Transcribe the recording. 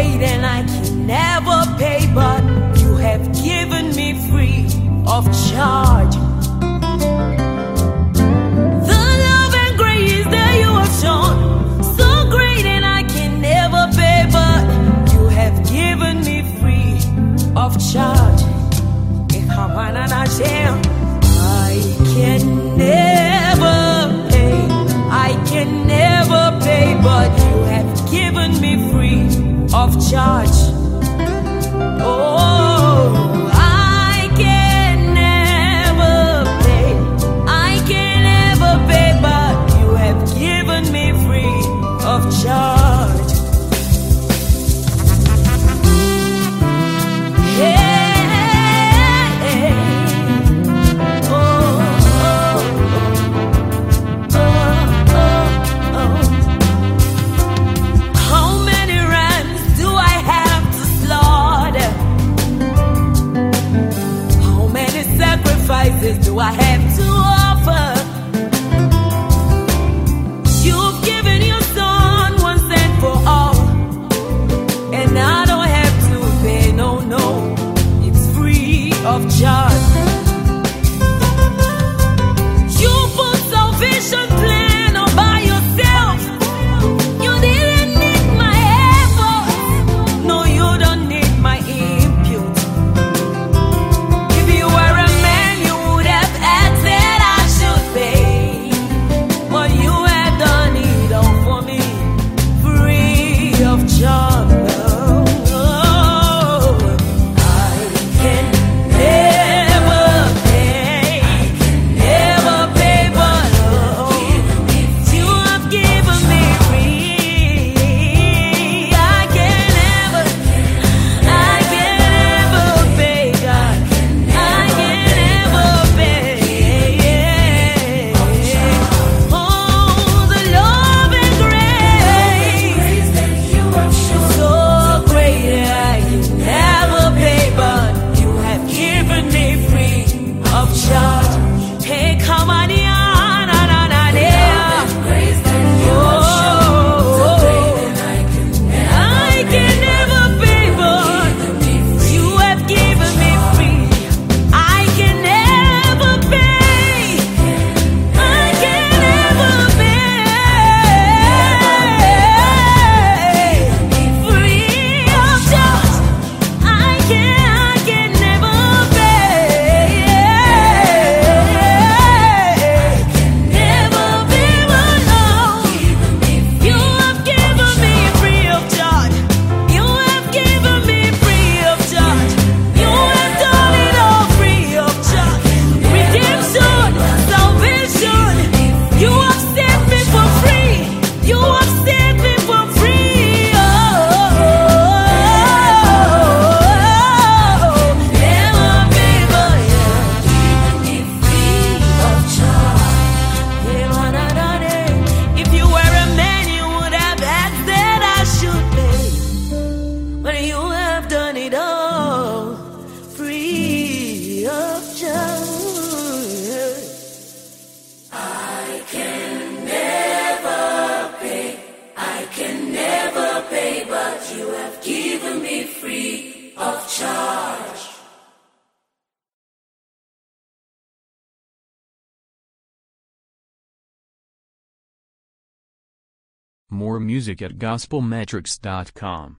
great and I can never pay, but you have given me free of charge. The love and grace that you have shown, so great and I can never pay, but you have given me free of charge. I can never pay, I can never pay, but you have given me free of charge. Oh, I can never pay, I can never pay, but you have given me free of charge. Yeah. Do I have to offer? You've given your son once and for all, and I don't have to pay, no, no, it's free of charge. You put salvation plan all by yourself. You didn't need my effort, no, you don't need my input. If you were a man, you would have said I should pay, but you have done it all for me, free of charge. You have given me free of charge. More music at gospelmetrics.com.